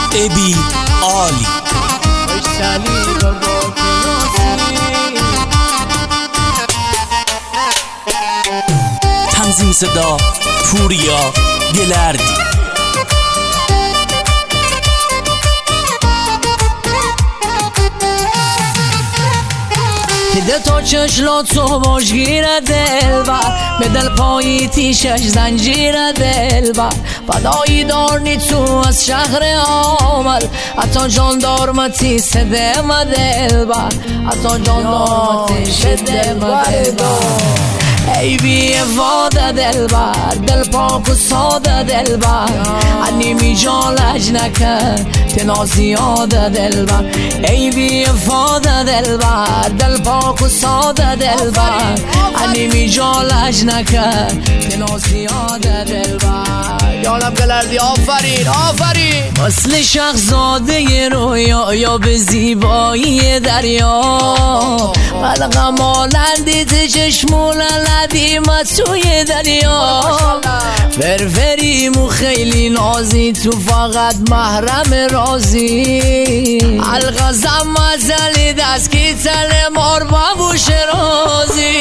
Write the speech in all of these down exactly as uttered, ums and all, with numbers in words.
ابی عالی تنظیم صدا پوریا گلردی. ده تا چشلاتو مشگیر دلبر، به دل پایی تیشش زنجیر دلبر. فدایی دارنی تو از شهر عامل، حتی جاندارمتی سده ما دلبر، حتی جاندارمتی سده ما دلبر. ای بی واده دلبر، دل پاک و ساده دلبر، انی می جالج نکن تنا زیاده دلبر. ای بی واده دلبر، دل پاک و ساده دلبر، انی می جالج نکن تنا زیاده دلبر. یانم گلردی آفرین آفرین. مثل شخزاده رویا یا به زیبایی دریا، قلقم آلندی ته چشمون لدیم توی دریا. فرفریم و خیلی نازی، تو فقط محرم رازی. الغزم مزلی دست کی تل مار بابوش رازی.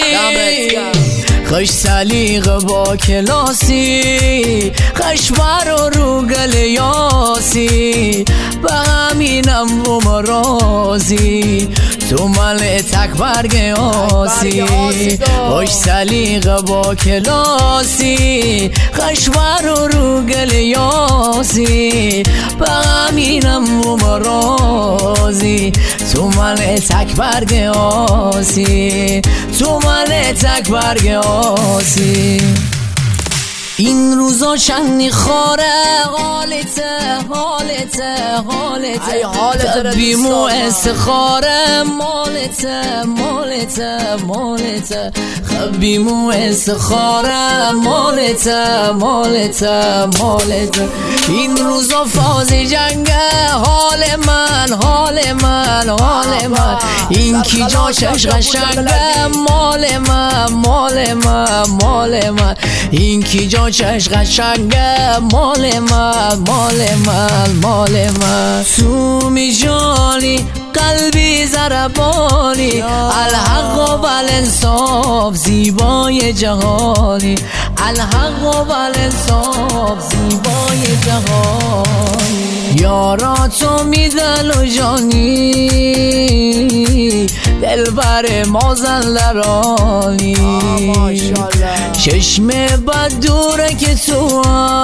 خوش سلیق با کلاسی، خشبر و روگل یاسی، به همینم و مرازی. تو مل تک برگ آسی، خوش سلیق با کلاسی، خشبر و روگل یاسی، به همینم و مرازی. تو مل تک برگ آسی، تو مل تک برگ آسی. این روزا چندی خاره حالته حالته حالته، بیمو استخاره مالته مالته مالته، بیمو استخاره مالته مالته مالته. این روزا فازی جنگه حال من حال من حال من، این کی جاشش قشنگه مال من مال من مال من، این کی جا چش قشنگه مال من مال من مال من. تو می جانی قلبی زربانی، الحق و بالانصاف زیبای جهانی، الحق و بالانصاف زیبای جهانی. یارا تو می دل و جانی، دلبر مازندرانی. چشم بد دوره که تو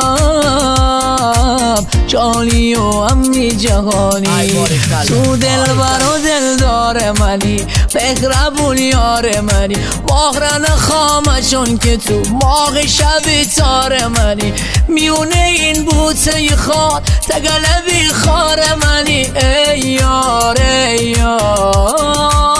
هم جانی و امنی جهانی. تو دلبر و دلدار منی، فقربون یار منی، ماهرن خامه چون که تو ماغ شب تار منی. میونه این بوته خار تگلبی خار منی، ای یار ای یار.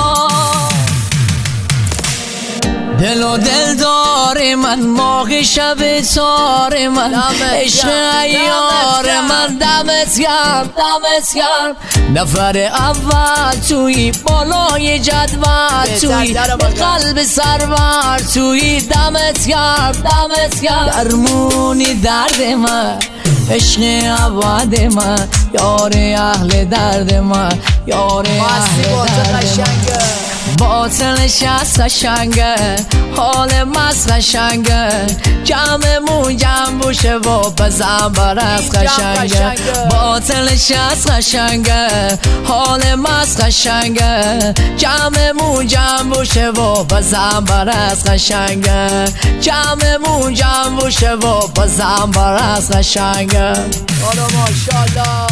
دل و دل دار من، ماغ شب تار من، عشق ایار من. دمت گرم دمت گرم، نفر اول توی بالای جدول توی، به قلب سرور توی. دمت گرم دمت گرم، درمونی درد من، عشق عباد من، یار اهل درد من، یار اهل درد من. باطلش از قشنگه، حال مست قشنگه، جمعمون جمع بوشه و بزن بر از قشنگه. باطلش از قشنگه، حال مست قشنگه، جمعمون جمع بوشه و بزن بر از قشنگه، جمعمون جمع بوشه و بزن بر از قشنگه. آره ماشاءالله.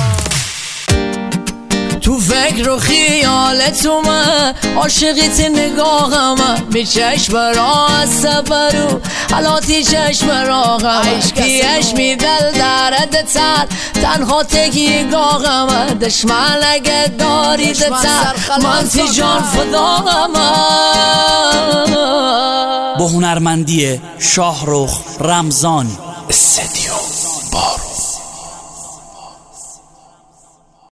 تو فکر و خیالت من، عاشقیت نگاهم، به چشم را سبرو حالاتی چشم راهم، کیش می دل درد تر تنها تگی گاهم. دشمن اگه دارید تر من تی جان فداهم. با هنرمندی شاهرخ رمضان، استدیو بارو.